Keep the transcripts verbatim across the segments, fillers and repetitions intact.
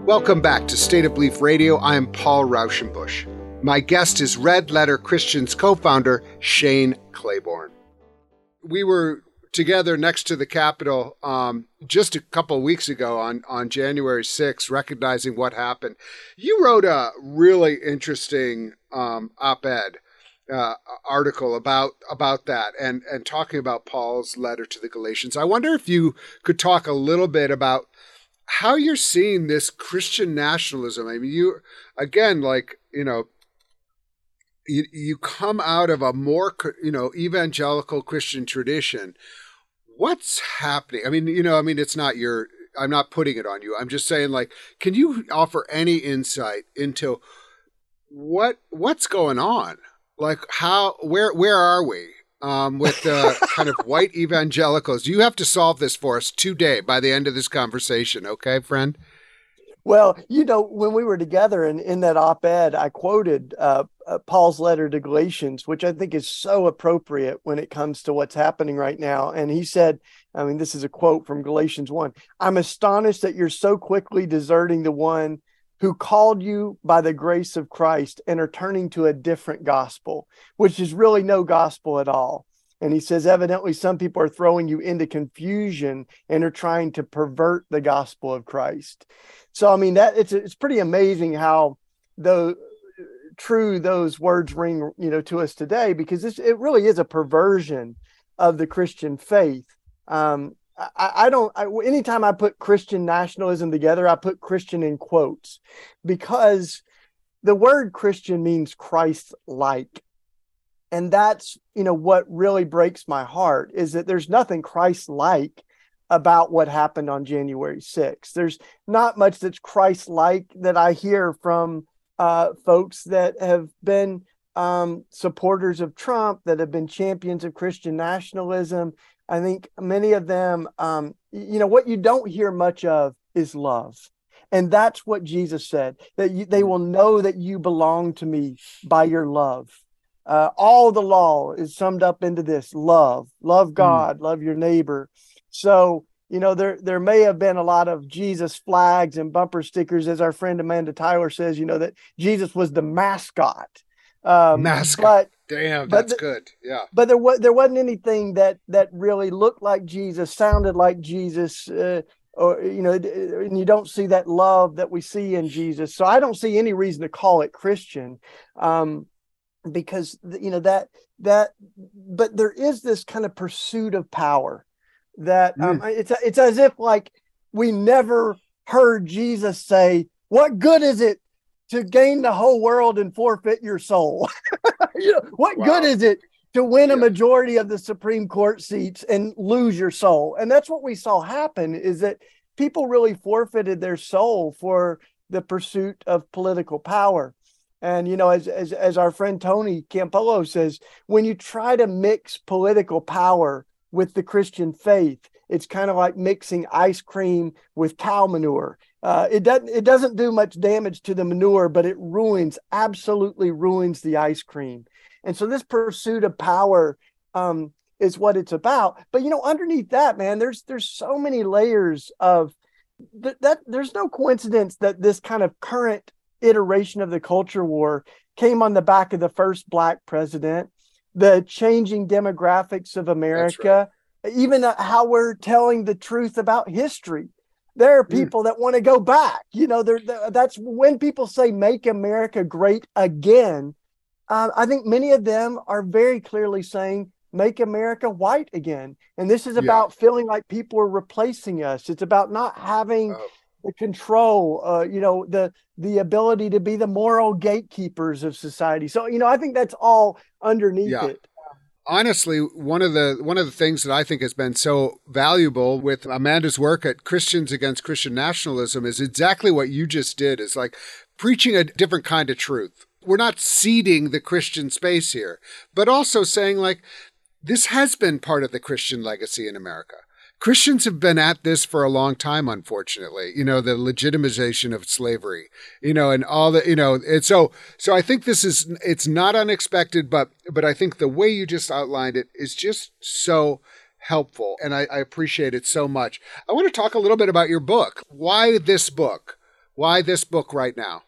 Welcome back to State of Belief Radio. I am Paul Rauschenbusch. My guest is Red Letter Christians co-founder Shane Claiborne. We were together next to the Capitol um, just a couple of weeks ago on, on January sixth, recognizing what happened. You wrote a really interesting um, op-ed uh, article about about that and, and talking about Paul's letter to the Galatians. I wonder if you could talk a little bit about how you're seeing this Christian nationalism. I mean, you, again, like, you know, you, you come out of a more, you know, evangelical Christian tradition. What's happening? I mean, you know, I mean, it's not your, I'm not putting it on you. I'm just saying, like, can you offer any insight into what, what's going on? Like, how, where, where are we? Um, with uh, kind of white evangelicals. You have to solve this for us today by the end of this conversation. Okay, friend? Well, you know, when we were together and in that op-ed, I quoted uh, uh, Paul's letter to Galatians, which I think is so appropriate when it comes to what's happening right now. And he said, I mean, this is a quote from Galatians one, "I'm astonished that you're so quickly deserting the one who called you by the grace of Christ and are turning to a different gospel," which is really no gospel at all. And he says, evidently, some people are throwing you into confusion and are trying to pervert the gospel of Christ. So, I mean, that it's it's pretty amazing how the true those words ring, you know, to us today, because this, it really is a perversion of the Christian faith. Um, I, I don't, I, anytime I put Christian nationalism together, I put Christian in quotes, because the word Christian means Christ-like. And that's, you know, what really breaks my heart is that there's nothing Christ-like about what happened on January sixth. There's not much that's Christ-like that I hear from uh, folks that have been um, supporters of Trump, that have been champions of Christian nationalism. I think many of them, um, you know, what you don't hear much of is love. And that's what Jesus said, that you, they will know that you belong to me by your love. Uh, all the law is summed up into this: love, love God, mm. love your neighbor. So, you know, there, there may have been a lot of Jesus flags and bumper stickers, as our friend Amanda Tyler says, you know, that Jesus was the mascot. Um, mascot. But, Damn, that's but the, good. Yeah. But there was there wasn't anything that that really looked like Jesus, sounded like Jesus, uh, or you know, and you don't see that love that we see in Jesus. So I don't see any reason to call it Christian, um, because you know that that. But there is this kind of pursuit of power that um, mm. it's it's as if like we never heard Jesus say, "What good is it to gain the whole world and forfeit your soul?" You know, what wow. good is it to win yeah. a majority of the Supreme Court seats and lose your soul? And that's what we saw happen, is that people really forfeited their soul for the pursuit of political power. And, you know, as as, as our friend Tony Campolo says, when you try to mix political power with the Christian faith, it's kind of like mixing ice cream with cow manure. Uh, it doesn't it doesn't do much damage to the manure, but it ruins, absolutely ruins the ice cream. And so this pursuit of power um, is what it's about. But, you know, underneath that, man, there's there's so many layers of th- that. There's no coincidence that this kind of current iteration of the culture war came on the back of the first Black president, the changing demographics of America, right. even uh, how we're telling the truth about history. There are people mm. that want to go back. You know, they're, they're, that's when people say "Make America Great Again." Uh, I think many of them are very clearly saying "Make America White Again." And this is yeah. about feeling like people are replacing us. It's about not having oh. the control, uh, you know, the the ability to be the moral gatekeepers of society. So, you know, I think that's all underneath yeah. it. Honestly, one of the one of the things that I think has been so valuable with Amanda's work at Christians Against Christian Nationalism is exactly what you just did, is like preaching a different kind of truth. We're not ceding the Christian space here, but also saying like, this has been part of the Christian legacy in America. Christians have been at this for a long time, unfortunately, you know, the legitimization of slavery, you know, and all the, you know, and so, so I think this is, it's not unexpected, but, but I think the way you just outlined it is just so helpful. And I, I appreciate it so much. I want to talk a little bit about your book. Why this book? Why this book right now?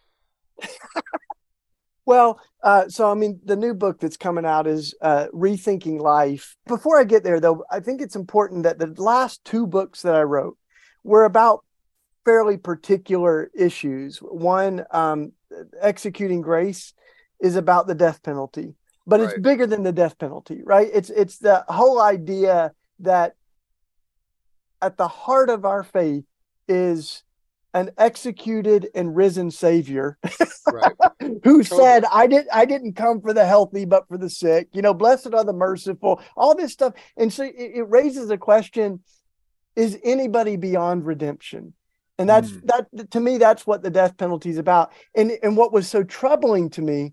Well, uh, so I mean, the new book that's coming out is uh, Rethinking Life. Before I get there, though, I think it's important that the last two books that I wrote were about fairly particular issues. One, um, Executing Grace, is about the death penalty, but it's Right. bigger than the death penalty, right? It's it's the whole idea that at the heart of our faith is an executed and risen Savior Right. who Totally. said, I didn't I didn't come for the healthy, but for the sick. You know, blessed are the merciful, all this stuff. And so it, it raises the question, is anybody beyond redemption? And that's Mm. that to me, that's what the death penalty is about. And and what was so troubling to me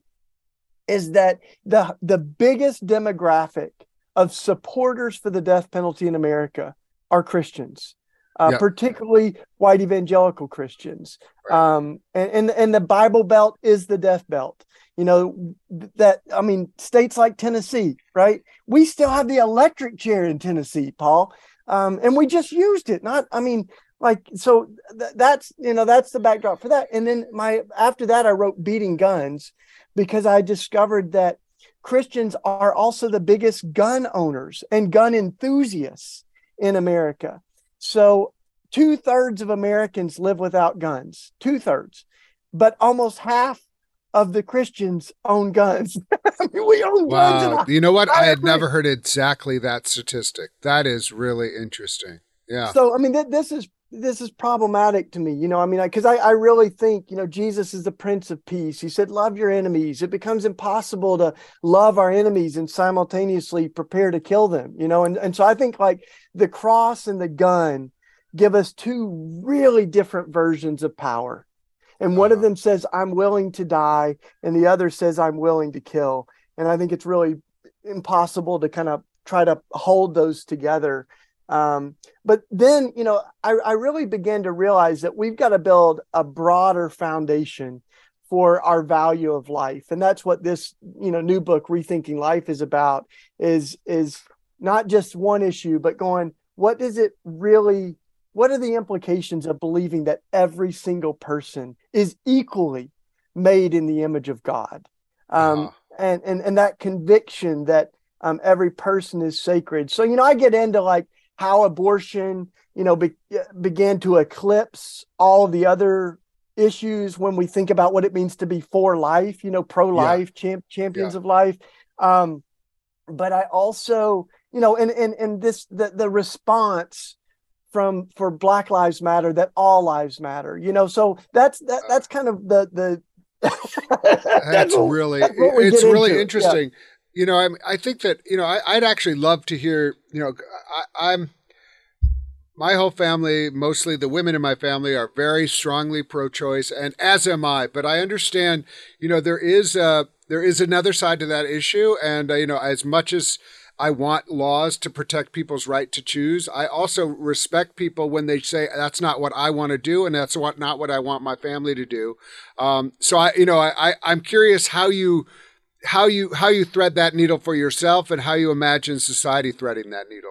is that the the biggest demographic of supporters for the death penalty in America are Christians. Uh, Yep. particularly white evangelical Christians. Right. Um, and, and, and the Bible Belt is the death belt. You know, that, I mean, states like Tennessee, right? We still have the electric chair in Tennessee, Paul. Um, and we just used it. Not, I mean, like, so th- that's, you know, that's the backdrop for that. And then my, after that, I wrote Beating Guns because I discovered that Christians are also the biggest gun owners and gun enthusiasts in America. So two thirds of Americans live without guns, two thirds, but almost half of the Christians own guns. I mean, we own guns. Wow. And You know what? I I had agree. never heard exactly that statistic. That is really interesting. Yeah. So, I mean, th- this is, this is problematic to me, you know, I mean, because I, I, I really think, you know, Jesus is the Prince of Peace. He said, love your enemies. It becomes impossible to love our enemies and simultaneously prepare to kill them, you know? And, and so I think like the cross and the gun give us two really different versions of power. And one Uh-huh. of them says, I'm willing to die. And the other says, I'm willing to kill. And I think it's really impossible to kind of try to hold those together. Um, but then, you know, I, I really began to realize that we've got to build a broader foundation for our value of life. And that's what this, you know, new book, Rethinking Life, is about, is, is not just one issue, but going, what does it really, what are the implications of believing that every single person is equally made in the image of God? Um, Uh-huh. and, and, and that conviction that um, every person is sacred. So, you know, I get into like, how abortion, you know, be, began to eclipse all the other issues when we think about what it means to be for life, you know, pro-life, yeah. champ, champions yeah. of life. Um, but I also, you know, and and and this the the response from for Black Lives Matter, that all lives matter, you know. So that's that that's kind of the the that's, that's what, really that's it's really into. interesting. Yeah. You know, I I think that, you know, I, I'd actually love to hear, you know, I, I'm, my whole family, mostly the women in my family, are very strongly pro-choice, and as am I. But I understand, you know, there is a, there is another side to that issue. And, uh, you know, as much as I want laws to protect people's right to choose, I also respect people when they say that's not what I want to do, and that's what, not what I want my family to do. Um, so, I, you know, I, I, I'm curious how you, how you how you thread that needle for yourself and how you imagine society threading that needle.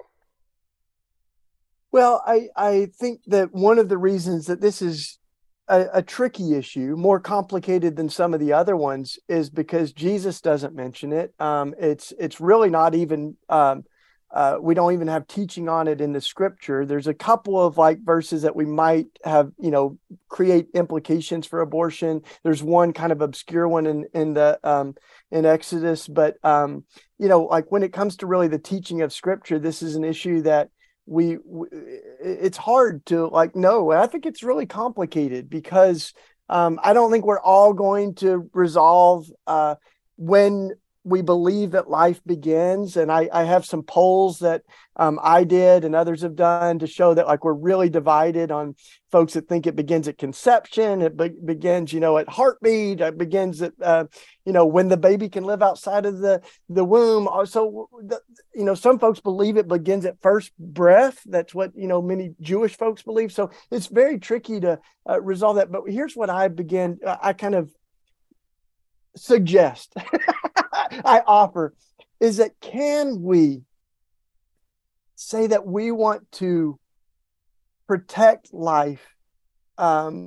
Well, I, I think that one of the reasons that this is a, a tricky issue, more complicated than some of the other ones, is because Jesus doesn't mention it. Um, it's it's really not even, um, uh, we don't even have teaching on it in the scripture. There's a couple of like verses that we might have, you know, create implications for abortion. There's one kind of obscure one in, in the, um, in Exodus, but, um, you know, like when it comes to really the teaching of scripture, this is an issue that we, we it's hard to like know. I think it's really complicated because, um, I don't think we're all going to resolve, uh, when we believe that life begins. And I, I have some polls that um, I did and others have done to show that like we're really divided on folks that think it begins at conception. It be- begins, you know, at heartbeat. It begins at, uh, you know, when the baby can live outside of the, the womb. So, the, you know, some folks believe it begins at first breath. That's what, you know, many Jewish folks believe. So it's very tricky to uh, resolve that. But here's what I began, I kind of suggest I offer is that can we say that we want to protect life um,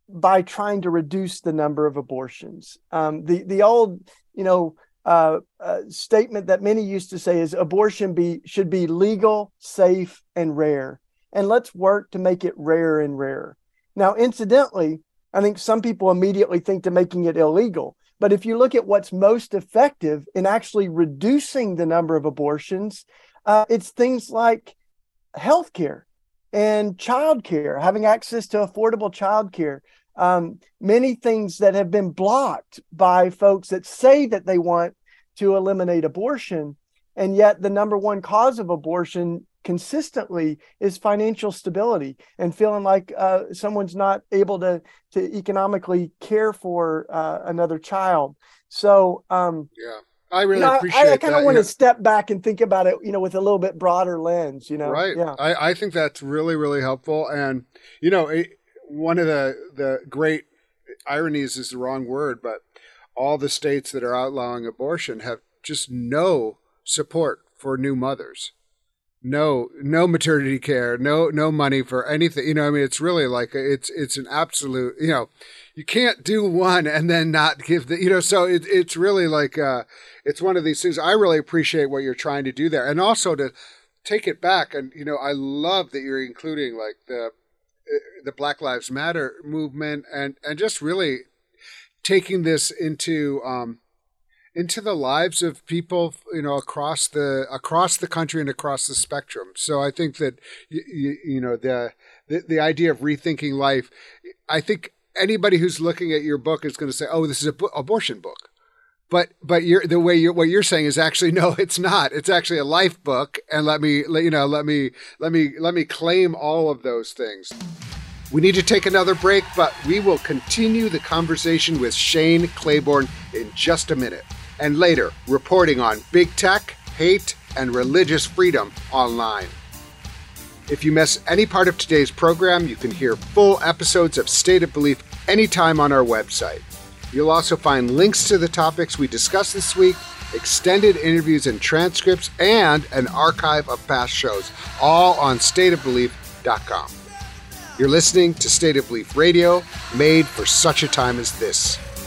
by trying to reduce the number of abortions. Um, the the old, you know, uh, uh, statement that many used to say is abortion be should be legal, safe, and rare. And let's work to make it rarer and rarer. Now, incidentally, I think some people immediately think to making it illegal. But if you look at what's most effective in actually reducing the number of abortions, uh, it's things like healthcare and childcare, having access to affordable childcare. Um, many things that have been blocked by folks that say that they want to eliminate abortion, and yet the number one cause of abortion consistently is financial stability and feeling like uh, someone's not able to to economically care for uh, another child. So um, yeah, I really you know, appreciate I, I kind of that. want to Yeah. step back and think about it, you know, with a little bit broader lens. You know, Right. Yeah. I, I think that's really, really helpful. And, you know, it, one of the, the great ironies is the wrong word, but all the states that are outlawing abortion have just no support for new mothers. No, no maternity care, no, no money for anything. You know, I mean, it's really like, it's, it's an absolute, you know, you can't do one and then not give the, you know, so it, it's really like, uh, it's one of these things. I really appreciate what you're trying to do there. And also to take it back. And, you know, I love that you're including like the, the Black Lives Matter movement and, and just really taking this into, um, into the lives of people, you know, across the across the country and across the spectrum. So I think that you, you know the, the the idea of rethinking life. I think anybody who's looking at your book is going to say, "Oh, this is a bo- abortion book," but but you're the way you're what you're saying is actually no, it's not. It's actually a life book, and let me let, you know let me let me let me claim all of those things. We need to take another break, but we will continue the conversation with Shane Claiborne in just a minute. And later, reporting on big tech, hate, and religious freedom online. If you miss any part of today's program, you can hear full episodes of State of Belief anytime on our website. You'll also find links to the topics we discussed this week, extended interviews and transcripts, and an archive of past shows, all on state of belief dot com. You're listening to State of Belief Radio, made for such a time as this.